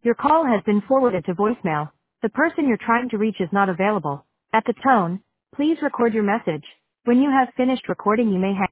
Your call has been forwarded to voicemail. The person you're trying to reach is not available. At the tone, please record your message. When you have finished recording, you may hang